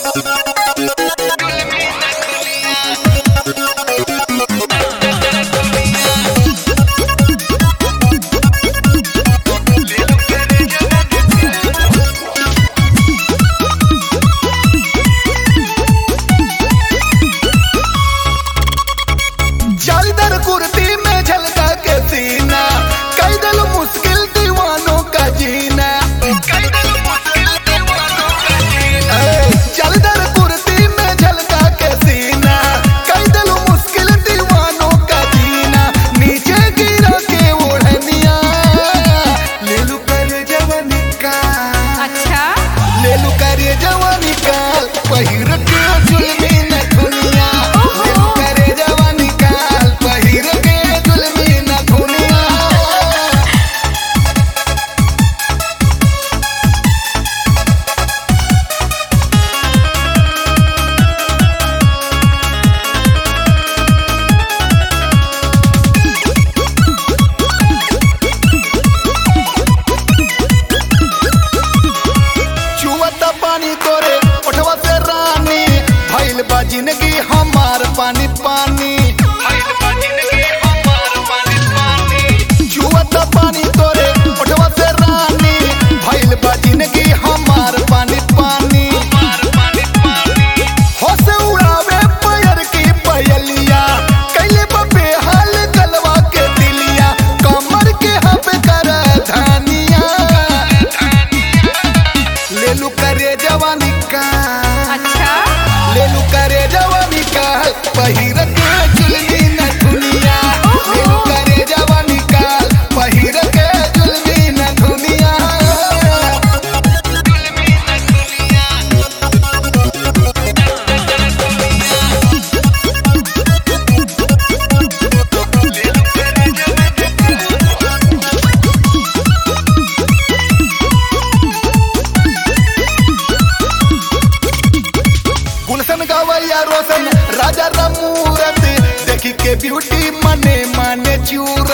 जिंदगी हमार पानी पानी जुआ तो पानी तोरे उठवा से रानी भइल बा जिंदगी हमार पानी पानी हो से उड़ावे पैर की पयलिया कैले बे हाल गलवा के दिलिया कमर के हब कर धानिया ले लू करे जवानी का ले लू करे जवानी का पहिर के जुल्मी न दुनिया ले लू करे जवानी का पहिर के जुल्मी न दुनिया गुलशन गवैया रोशन राजा रमूरत देखी के ब्यूटी मने माने चूर